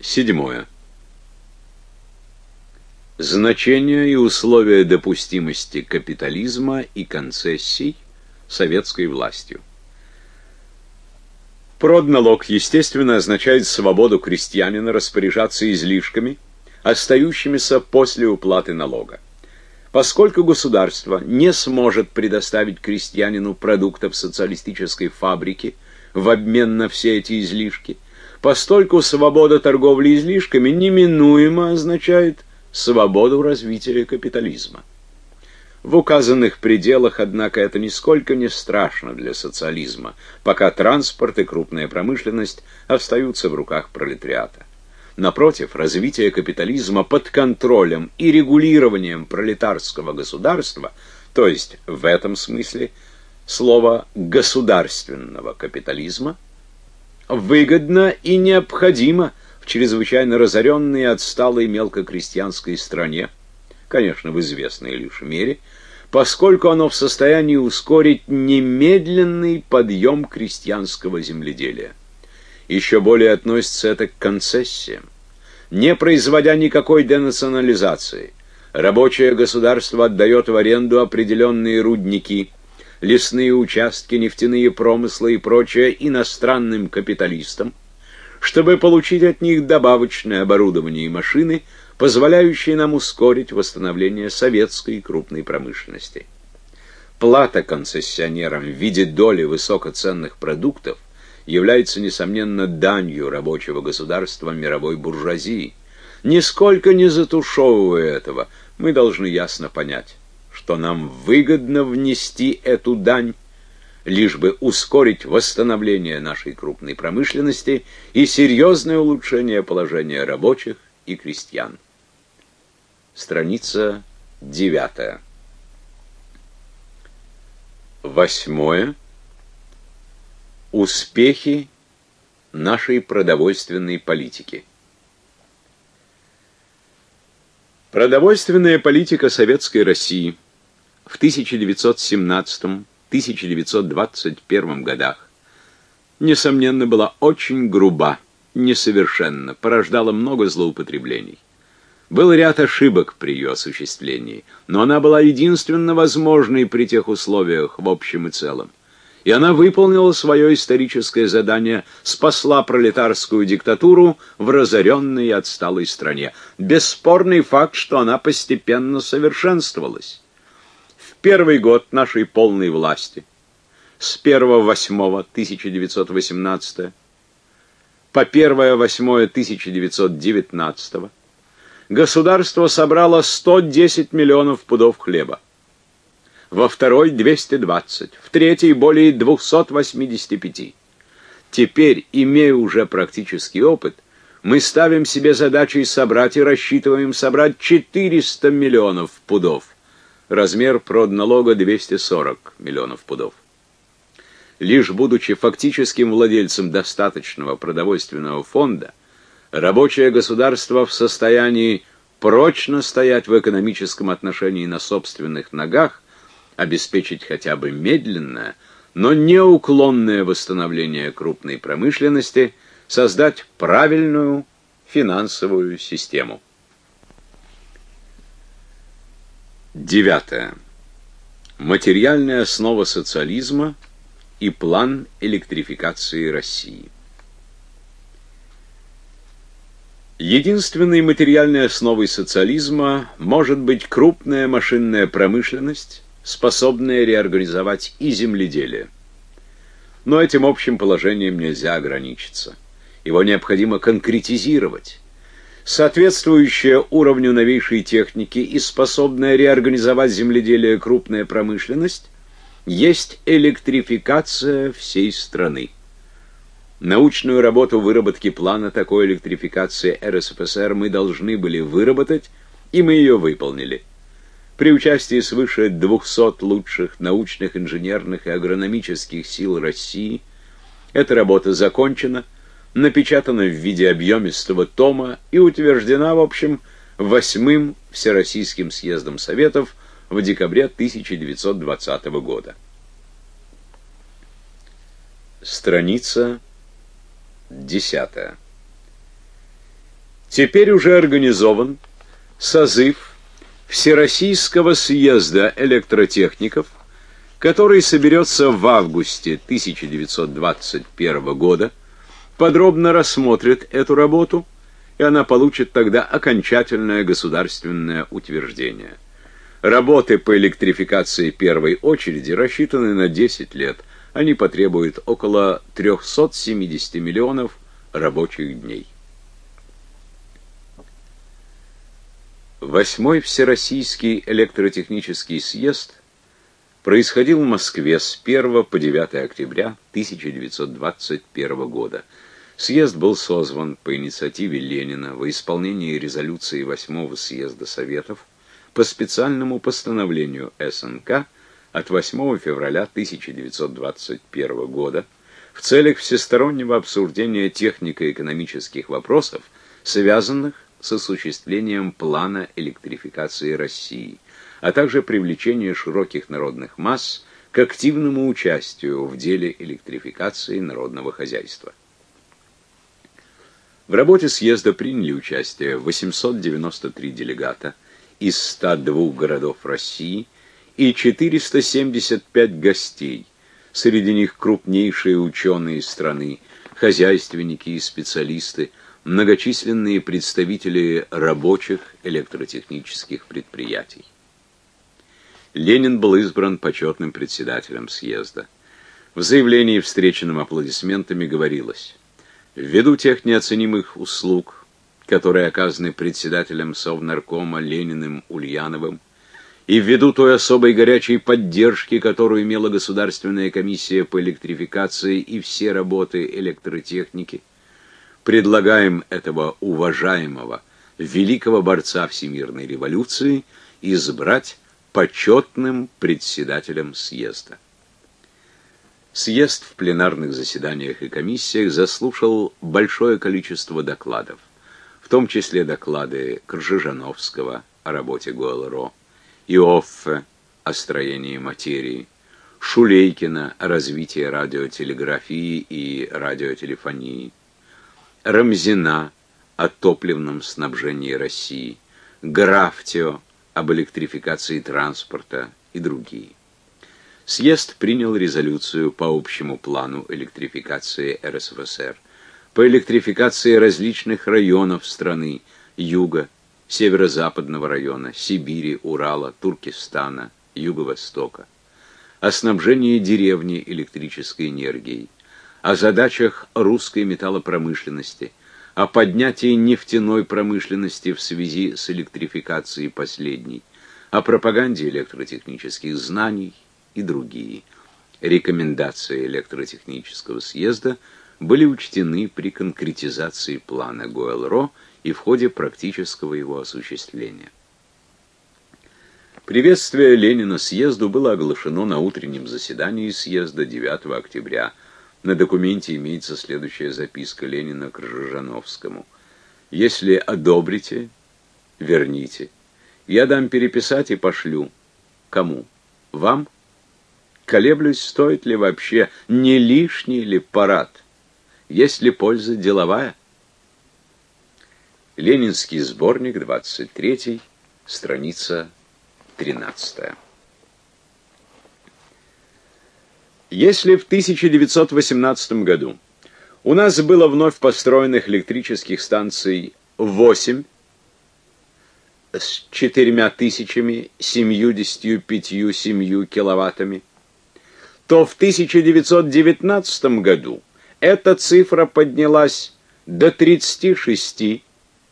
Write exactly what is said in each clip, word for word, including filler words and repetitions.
Седьмое. Значение и условия допустимости капитализма и концессий советской властью. Продналог, естественно, означает свободу крестьянина распоряжаться излишками, остающимися после уплаты налога. Поскольку государство не сможет предоставить крестьянину продуктов социалистической фабрики в обмен на все эти излишки, постольку свобода торговли излишками неминуемо означает свободу развития капитализма. В указанных пределах, однако, это нисколько не страшно для социализма, пока транспорт и крупная промышленность остаются в руках пролетариата. Напротив, развитие капитализма под контролем и регулированием пролетарского государства, то есть в этом смысле слова государственного капитализма, выгодно и необходимо в чрезвычайно разоренной и отсталой мелкокрестьянской стране, конечно, в известной лишь мере, поскольку оно в состоянии ускорить немедленный подъем крестьянского земледелия. Еще более относится это к концессиям. Не производя никакой денационализации, рабочее государство отдает в аренду определенные рудники, лесные участки, нефтяные промыслы и прочее иностранным капиталистам, чтобы получить от них добавочное оборудование и машины, позволяющие нам ускорить восстановление советской крупной промышленности. Плата концессионерам в виде доли высокоценных продуктов является, несомненно, данью рабочего государства мировой буржуазии. Нисколько не затушевывая этого, мы должны ясно понять, что нам выгодно внести эту дань, лишь бы ускорить восстановление нашей крупной промышленности и серьезное улучшение положения рабочих и крестьян. Страница девятая. Восьмое. Успехи нашей продовольственной политики. Продовольственная политика Советской России в тысяча девятьсот семнадцатом — тысяча девятьсот двадцать первом годах, несомненно, была очень груба, несовершенна, порождала много злоупотреблений. Был ряд ошибок при ее осуществлении, но она была единственно возможной при тех условиях в общем и целом. И она выполнила свое историческое задание, спасла пролетарскую диктатуру в разоренной и отсталой стране. Бесспорный факт, что она постепенно совершенствовалась. В первый год нашей полной власти, с первого восьмого тысяча девятьсот восемнадцатого по первое восьмое тысяча девятьсот девятнадцатого, государство собрало сто десять миллионов пудов хлеба, во второй — двести двадцать, в третий — более двухсот восьмидесяти пяти. Теперь, имея уже практический опыт, мы ставим себе задачей собрать и рассчитываем собрать четыреста миллионов пудов. Размер продналога двести сорок миллионов пудов. Лишь будучи фактическим владельцем достаточного продовольственного фонда, рабочее государство в состоянии прочно стоять в экономическом отношении на собственных ногах, обеспечить хотя бы медленное, но неуклонное восстановление крупной промышленности, создать правильную финансовую систему. Девятое. Материальная основа социализма и план электрификации России. Единственной материальной основой социализма может быть крупная машинная промышленность, способная реорганизовать и земледелие. Но этим общим положением нельзя ограничиться. Его необходимо конкретизировать. Соответствующая уровню новейшей техники и способная реорганизовать земледелие крупная промышленность есть электрификация всей страны. Научную работу выработки плана такой электрификации эр эс эф эс эр мы должны были выработать, и мы ее выполнили. При участии свыше двухсот лучших научных, инженерных и агрономических сил России эта работа закончена, напечатана в виде объемистого тома и утверждена, в общем, восьмым Всероссийским съездом Советов в декабре тысяча девятьсот двадцатого года. Страница десятая. Теперь уже организован созыв Всероссийского съезда электротехников, который соберется в августе тысяча девятьсот двадцать первого года, подробно рассмотрит эту работу, и она получит тогда окончательное государственное утверждение. Работы по электрификации первой очереди рассчитаны на десять лет. Они потребуют около триста семьдесят миллионов рабочих дней. Восьмой Всероссийский электротехнический съезд происходил в Москве с первого по девятое октября тысяча девятьсот двадцать первого года. Съезд был созван по инициативе Ленина во исполнении резолюции Восьмого съезда Советов по специальному постановлению эс эн ка от восьмого февраля тысяча девятьсот двадцать первого года в целях всестороннего обсуждения технико-экономических вопросов, связанных с осуществлением плана электрификации России, а также привлечения широких народных масс к активному участию в деле электрификации народного хозяйства. В работе съезда приняли участие восемьсот девяносто три делегата из ста двух городов России и четыреста семьдесят пять гостей, среди них крупнейшие ученые страны, хозяйственники и специалисты, многочисленные представители рабочих электротехнических предприятий. Ленин был избран почетным председателем съезда. В заявлении, встреченном аплодисментами, говорилось: «Ввиду тех неоценимых услуг, которые оказаны председателем Совнаркома Лениным Ульяновым, и ввиду той особой горячей поддержки, которую имела Государственная комиссия по электрификации и все работы электротехники, предлагаем этого уважаемого великого борца всемирной революции избрать почетным председателем съезда». Съезд в пленарных заседаниях и комиссиях заслушал большое количество докладов, в том числе доклады Кржижановского о работе ГОЭЛ-РО, Иоффе о строении материи, Шулейкина о развитии радиотелеграфии и радиотелефонии, Рамзина о топливном снабжении России, Графтио об электрификации транспорта и другие. Съезд принял резолюцию по общему плану электрификации эр эс эф эс эр, по электрификации различных районов страны: юга, северо-западного района, Сибири, Урала, Туркестана, Юго-Востока, о снабжении деревни электрической энергией, о задачах русской металлопромышленности, о поднятии нефтяной промышленности в связи с электрификацией последней, о пропаганде электротехнических знаний и другие. Рекомендации электротехнического съезда были учтены при конкретизации плана ГОЭЛ-РО и в ходе практического его осуществления. Приветствие Ленина съезду было оглашено на утреннем заседании съезда девятого октября. На документе имеется следующая записка Ленина к Кржижановскому: «Если одобрите, верните. Я дам переписать и пошлю. Кому? Вам? Колеблюсь, стоит ли вообще, не лишний ли парад? Есть ли польза деловая?» Ленинский сборник, двадцать третий, страница тринадцатая. Если в тысяча девятьсот восемнадцатом году у нас было вновь построенных электрических станций восемь с четырьмя тысячами семьюдесятью пятью семью киловаттами, то в тысяча девятьсот девятнадцатом году эта цифра поднялась до тридцати шести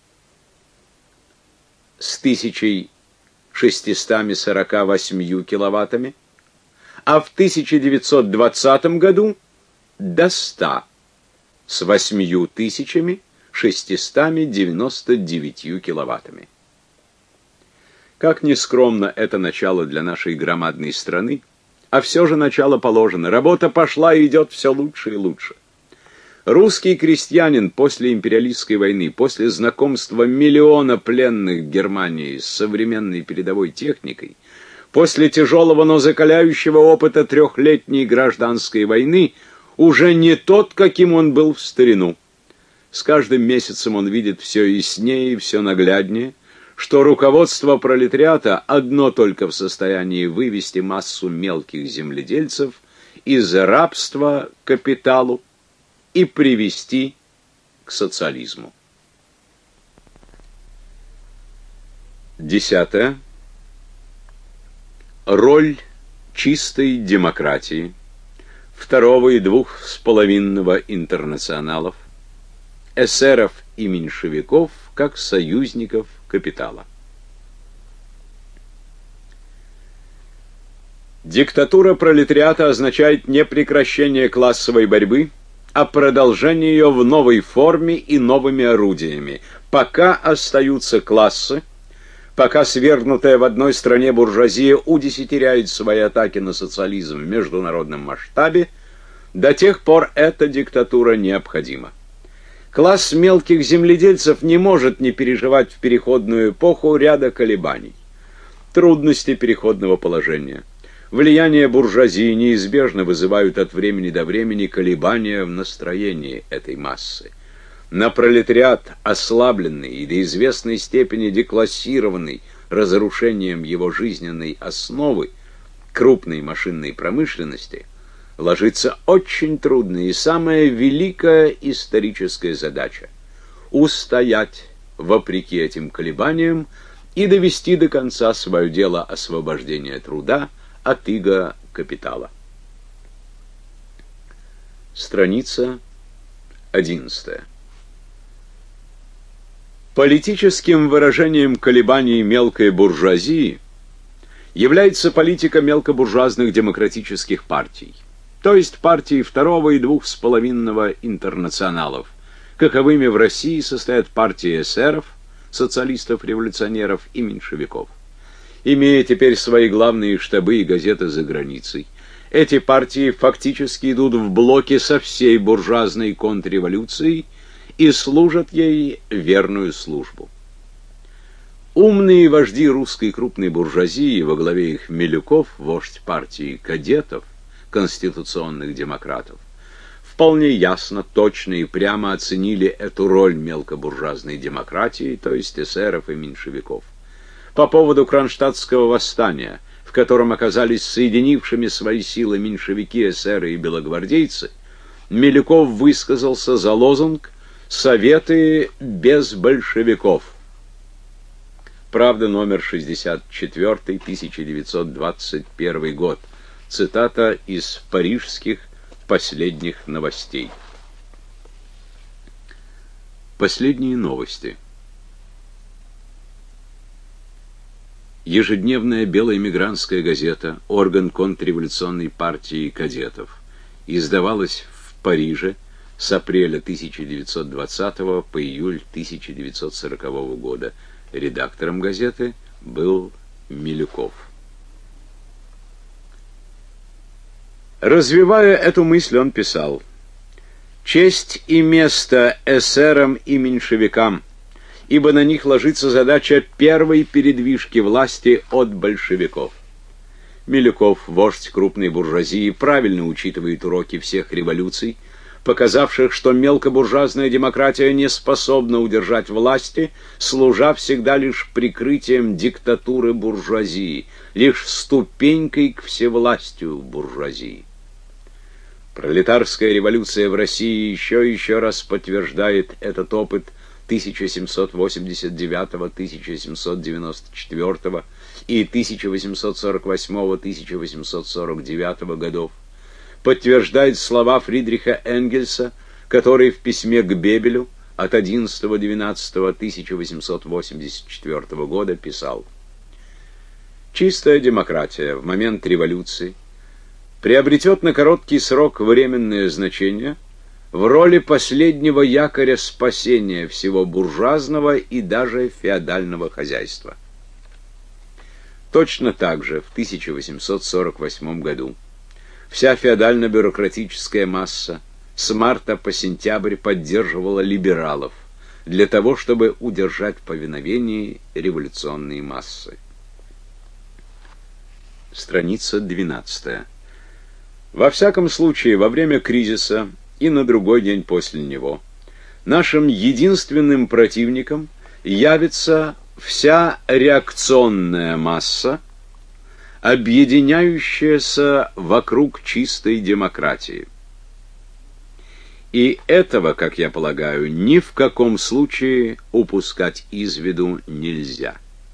с тысячей шестистами сорока восьмью киловаттами, а в тысяча девятьсот двадцатом году до ста с восьмью тысячами шестистами девяноста девятью киловаттами. Как ни скромно это начало для нашей громадной страны, а все же начало положено. Работа пошла и идет все лучше и лучше. Русский крестьянин после империалистской войны, после знакомства миллиона пленных Германии с современной передовой техникой, после тяжелого, но закаляющего опыта трехлетней гражданской войны, уже не тот, каким он был в старину. С каждым месяцем он видит все яснее и все нагляднее, что руководство пролетариата одно только в состоянии вывести массу мелких земледельцев из рабства к капиталу и привести к социализму. Десятое. Роль чистой демократии, второго и двух с половинного интернационалов, эсеров и меньшевиков как союзников капитала. Диктатура пролетариата означает не прекращение классовой борьбы, а продолжение ее в новой форме и новыми орудиями. Пока остаются классы, пока свергнутая в одной стране буржуазия удесятеряет свои атаки на социализм в международном масштабе, до тех пор эта диктатура необходима. Класс мелких земледельцев не может не переживать в переходную эпоху ряда колебаний. Трудности переходного положения, влияние буржуазии неизбежно вызывают от времени до времени колебания в настроении этой массы. На пролетариат, ослабленный и до известной степени деклассированный разрушением его жизненной основы, крупной машинной промышленности, ложится очень трудная и самая великая историческая задача – устоять вопреки этим колебаниям и довести до конца свое дело освобождения труда от ига капитала. Страница одиннадцатая. Политическим выражением колебаний мелкой буржуазии является политика мелкобуржуазных демократических партий, то есть партии второго и двух с половинного интернационалов. Каковыми в России состоят партии эсеров, социалистов-революционеров и меньшевиков. Имея теперь свои главные штабы и газеты за границей, эти партии фактически идут в блоке со всей буржуазной контрреволюцией и служат ей верную службу. Умные вожди русской крупной буржуазии, во главе их Милюков, вождь партии кадетов, конституционных демократов, вполне ясно, точно и прямо оценили эту роль мелкобуржуазной демократии, то есть эсеров и меньшевиков. По поводу Кронштадтского восстания, в котором оказались соединившими свои силы меньшевики, эсеры и белогвардейцы, Милюков высказался за лозунг «Советы без большевиков». Правда, номер шестьдесят четыре, тысяча девятьсот двадцать первый год. Цитата из парижских последних новостей. Последние новости. Ежедневная белая эмигрантская газета, орган контрреволюционной партии кадетов, издавалась в Париже с апреля тысяча девятьсот двадцатого по июль тысяча девятьсот сорокового года. Редактором газеты был Милюков. Развивая эту мысль, он писал: «Честь и место эсерам и меньшевикам, ибо на них ложится задача первой передвижки власти от большевиков». Милюков, вождь крупной буржуазии, правильно учитывает уроки всех революций, показавших, что мелкобуржуазная демократия не способна удержать власти, служа всегда лишь прикрытием диктатуры буржуазии, лишь ступенькой к всевластию буржуазии. Пролетарская революция в России еще и еще раз подтверждает этот опыт тысяча семьсот восемьдесят девятого — тысяча семьсот девяносто четвёртого и тысяча восемьсот сорок восьмого — тысяча восемьсот сорок девятого годов, подтверждает слова Фридриха Энгельса, который в письме к Бебелю от одиннадцатого двенадцатого тысяча восемьсот восемьдесят четвёртого года писал: «Чистая демократия в момент революции приобретет на короткий срок временное значение в роли последнего якоря спасения всего буржуазного и даже феодального хозяйства». Точно так же в тысяча восемьсот сорок восьмом году вся феодально-бюрократическая масса с марта по сентябрь поддерживала либералов для того, чтобы удержать в повиновении революционные массы. Страница двенадцатая. Во всяком случае, во время кризиса и на другой день после него Нашим единственным противником явится вся реакционная масса, объединяющаяся вокруг чистой демократии. И этого, как я полагаю, ни в каком случае упускать из виду нельзя.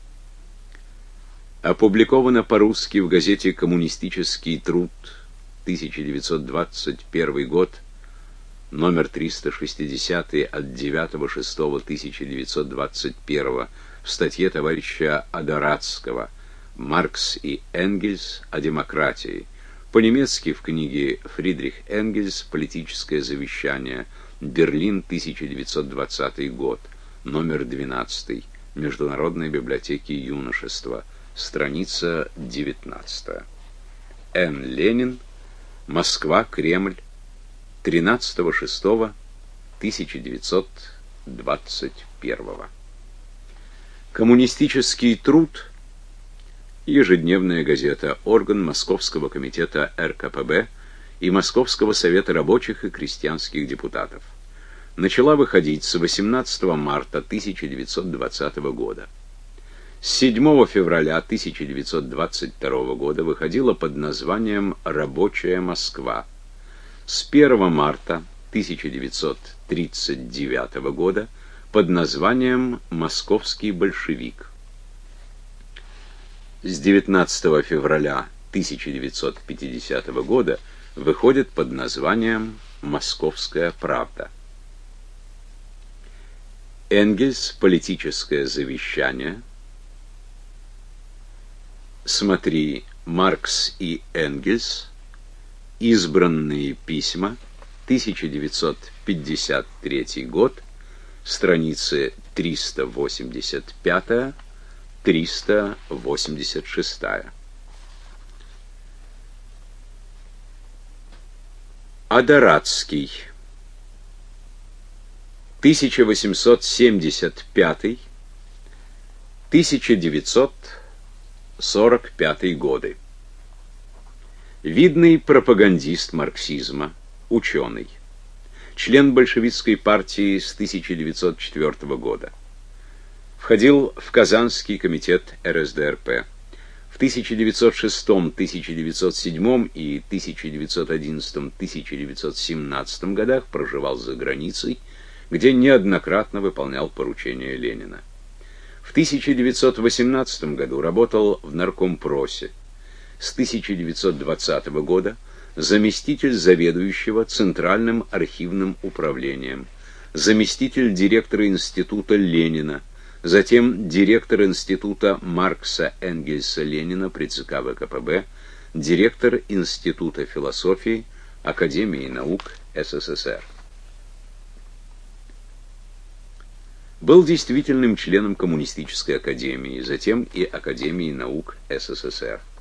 Опубликовано по-русски в газете «Коммунистический труд», тысяча девятьсот двадцать первый год, номер триста шестьдесят от девятого шестого тысяча девятьсот двадцать первого, в статье товарища Адорадского «Маркс и Энгельс о демократии», по-немецки в книге Фридрих Энгельс «Политическое завещание», Берлин, тысяча девятьсот двадцатый год, номер двенадцатый, Международной библиотеки юношества, страница девятнадцатая. Н. Ленин, Москва, Кремль, тринадцатого шестого тысяча девятьсот двадцать первого. Коммунистический труд. Ежедневная газета, орган Московского комитета эр ка пэ бэ и Московского совета рабочих и крестьянских депутатов. Начала выходить с восемнадцатого марта тысяча девятьсот двадцатого года. С седьмого февраля тысяча девятьсот двадцать второго года выходила под названием «Рабочая Москва». С первого марта тысяча девятьсот тридцать девятого года под названием «Московский большевик». С девятнадцатого февраля тысяча девятьсот пятидесятого года выходит под названием «Московская правда». Энгельс. Политическое завещание. Смотри «Маркс и Энгельс. Избранные письма», тысяча девятьсот пятьдесят третий год, страницы триста восемьдесят пять — триста восемьдесят шесть. Адорадский. тысяча восемьсот семьдесят пятый — тысяча девятьсот сорок пятый годы. Видный пропагандист марксизма, ученый. Член большевистской партии с тысяча девятьсот четвёртого года. Входил в Казанский комитет эр эс дэ эр пэ. В тысяча девятьсот шестом — тысяча девятьсот седьмом и тысяча девятьсот одиннадцатом — тысяча девятьсот семнадцатом годах проживал за границей, где неоднократно выполнял поручения Ленина. В тысяча девятьсот восемнадцатом году работал в Наркомпросе. С тысяча девятьсот двадцатого года заместитель заведующего Центральным архивным управлением, заместитель директора Института Ленина, затем директор Института Маркса Энгельса Ленина при ЦК вэ ка пэ бэ, директор Института философии Академии наук эс эс эс эр. Был действительным членом Коммунистической академии, затем и Академии наук эс эс эс эр.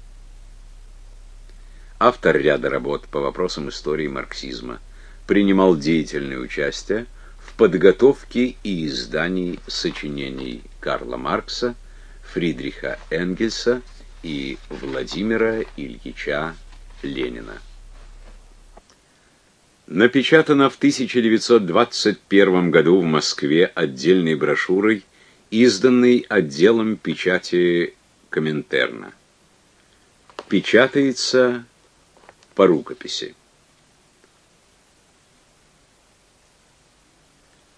Автор ряда работ по вопросам истории марксизма, принимал деятельное участие в подготовке и издании сочинений Карла Маркса, Фридриха Энгельса и Владимира Ильича Ленина. Напечатано в тысяча девятьсот двадцать первом году в Москве отдельной брошюрой, изданной отделом печати Коминтерна. Печатается по рукописи.